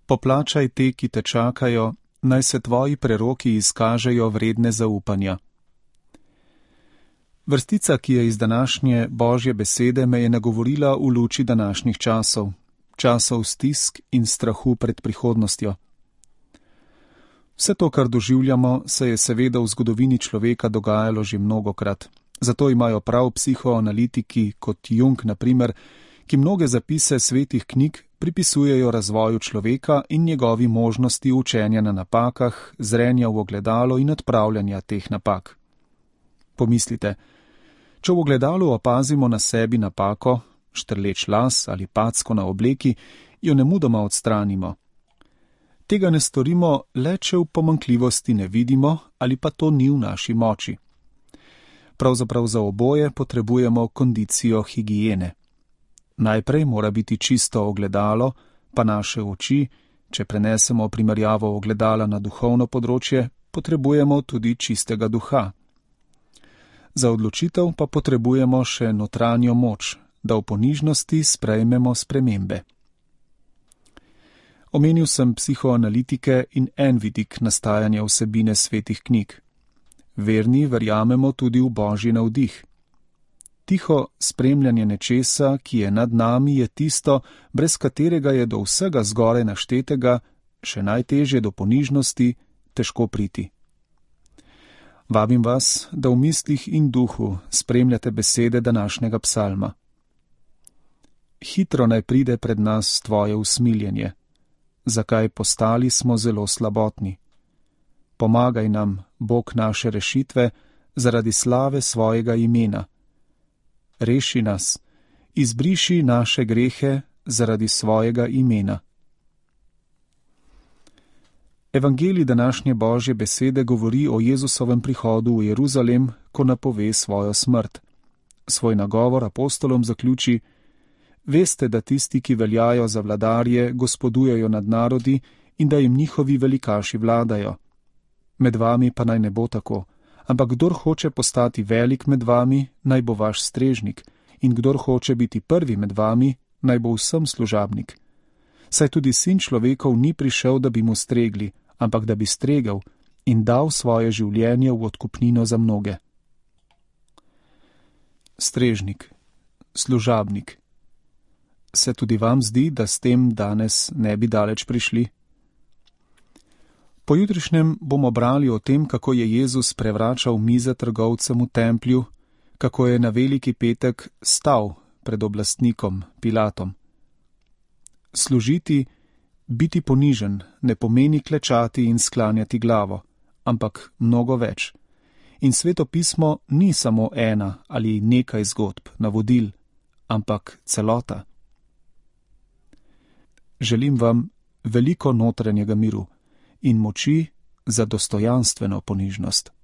Poplačaj te, ki te čakajo, naj se tvoji preroki izkažejo vredne zaupanja. Vrstica, ki je iz današnje Božje besede, me je nagovorila v luči današnjih časov, časov stisk in strahu pred prihodnostjo. Vse to, kar doživljamo, se je seveda v zgodovini človeka dogajalo že mnogokrat. Zato imajo prav psihoanalitiki, kot Jung na primer, ki mnoge zapise svetih knjig pripisujejo razvoju človeka in njegovi možnosti učenja na napakah, zrenja v ogledalo in odpravljanja teh napak. Pomislite, če v ogledalu opazimo na sebi napako, štrleč las ali packo na obleki, jo nemudoma odstranimo. Tega ne storimo le, če v pomanjkljivosti ne vidimo ali pa to ni v naši moči. Pravzaprav za oboje potrebujemo kondicijo higiene. Najprej mora biti čisto ogledalo, pa naše oči, če prenesemo primerjavo ogledala na duhovno področje, potrebujemo tudi čistega duha. Za odločitev pa potrebujemo še notranjo moč, da v ponižnosti sprejmemo spremembe. Omenil sem psihoanalitike in en vidik nastajanja vsebine svetih knjig. Verni verjamemo tudi v Božji navdih. Tiho spremljanje nečesa, ki je nad nami, je tisto, brez katerega je do vsega zgoraj naštetega, še najtežje do ponižnosti, težko priti. Vabim vas, da v mislih in duhu spremljate besede današnjega psalma. Hitro naj pride pred nas tvoje usmiljenje, zakaj postali smo zelo slabotni. Pomagaj nam, Bog naše rešitve, zaradi slave svojega imena. Reši nas, izbriši naše grehe zaradi svojega imena. Evangelij današnje Božje besede govori o Jezusovem prihodu v Jeruzalem, ko napove svojo smrt. Svoj nagovor apostolom zaključi: Veste, da tisti, ki veljajo za vladarje, gospodujejo nad narodi in da jim njihovi velikaši vladajo. Med vami pa naj ne bo tako, ampak kdor hoče postati velik med vami, naj bo vaš strežnik, in kdor hoče biti prvi med vami, naj bo vsem služabnik. Saj tudi sin človekov ni prišel, da bi mu stregli, ampak da bi stregel in dal svoje življenje v odkupnino za mnoge. Strežnik, služabnik. Se tudi vam zdi, da s tem danes ne bi daleč prišli? Pojutrišnjem bomo brali o tem, kako je Jezus prevračal mize trgovcem v templju, kako je na veliki petek stal pred oblastnikom Pilatom. Služiti, biti ponižen, ne pomeni klečati in sklanjati glavo, ampak mnogo več. In Sveto pismo ni samo ena ali nekaj zgodb, navodil, ampak celota. Želim vam veliko notranjega miru in moči za dostojanstveno ponižnost.